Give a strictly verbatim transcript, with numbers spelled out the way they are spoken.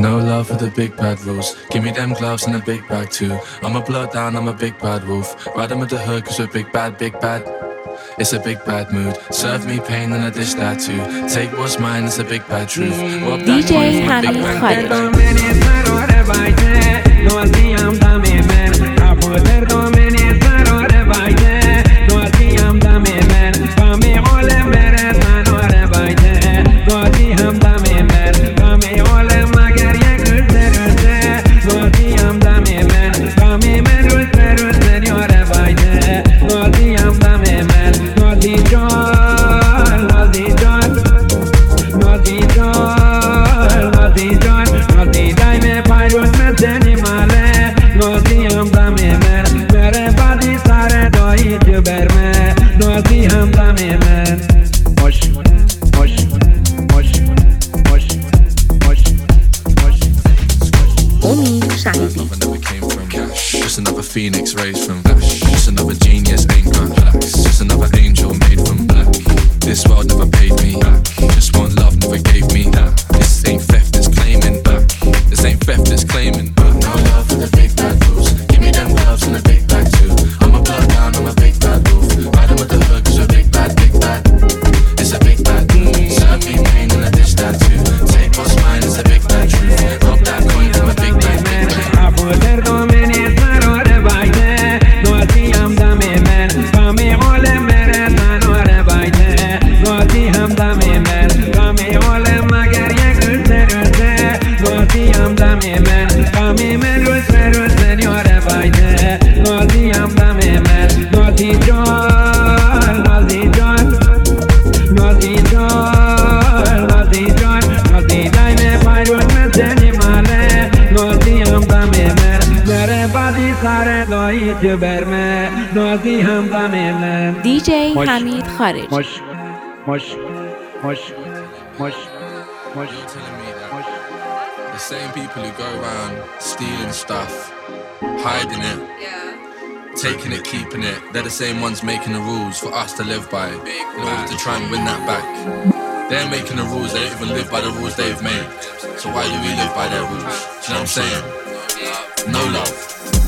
No love for the big bad rules. Give me them gloves and a big bag too. I'm a blood down, I'm a big bad wolf. Ride them with the hood cause we're big bad, big bad. It's a big bad mood. Serve me pain and I dish that too. Take what's mine, it's a big bad truth. دی جی حمید خالد. Phoenix raised from ash. Just another genius, ain't got blacks. Just another angel made from black. This world never paid me back. Just one love never gave me that. This ain't theft, it's claiming back. This ain't theft, it's claiming back. No love for the big bad rules. Give me them gloves and a big bag too. I'm a blood down, I'm a big bad wolf. Riding with the hood cause we're big bad, big bad. It's a big bad. Serve me pain and I dish that too. Take what's mine, it's a big bad truth. Rob that coin from a big bad, big bad. دی جی حمید خارج. مش مش مش مش مش The same people who go around stealing stuff, hiding it, taking it, keeping it. They're the same ones making the rules for us to live by in order to try and win that back. They're making the rules, they don't even live by the rules they've made. So why do we live by their rules? Do you know what I'm saying? No love.